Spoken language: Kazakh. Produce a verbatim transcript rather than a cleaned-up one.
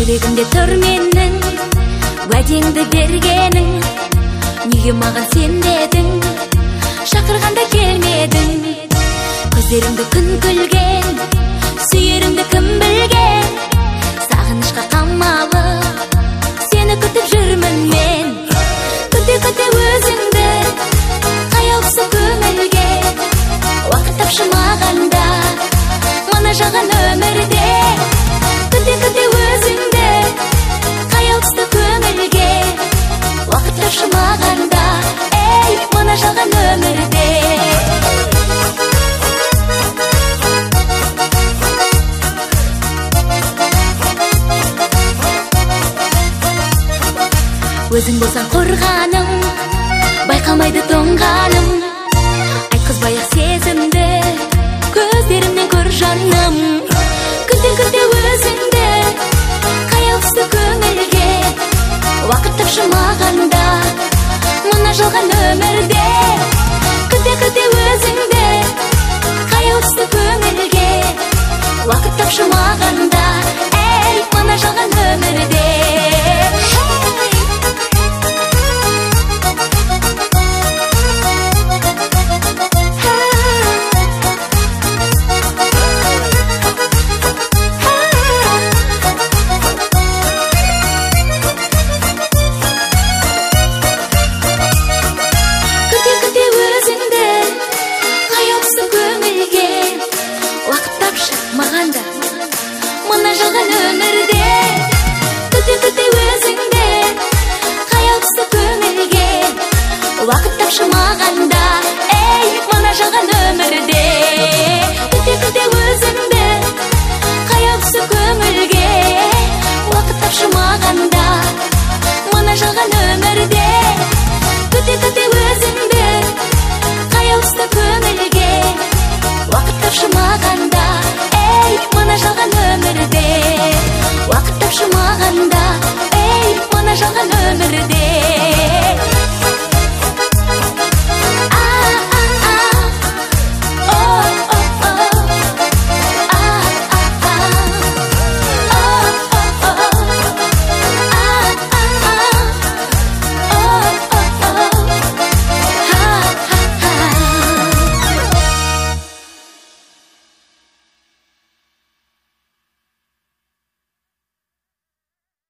жүрегімде тұр менің уәдеңді бергенің, неге маған сенбедің, шақырғанда келмедің. Көздеріңді күн күлген, сүйерімді кім білген, сағынышқа қамалып сені күтіп жүрмін мен. Күте-күте өзіңді қаяусың көңілге, уақыт тапшы мағанда мына жалған өмірде. Күте-күте өзіңді қаяусың көңілге, уақыт тапшы мағанда ей мына жалған өмірде. Өзің болсаң қорғаным, байқамайды тоңғаным, айтқызбай-ақ сезімді көздерімнен көр жаным. Күте-күте өзіңді қаяусың көңілге, уақыт тапшы мағанда мына жалған өмірде. Күте-күте өзіңді қаяусың көңілге, уақыт тапшы мағанда ей мына жалған өмірде. Мағанда мына жалған өмірде. Күте-күте өзіңді қаяусың көңілге, уақыт тапшы мағанда ей мына жалған өмірде. Күте-күте өзіңді қаяусың көңілге, уақыт тапшы мағанда мына жалған өмірде. Күте-күте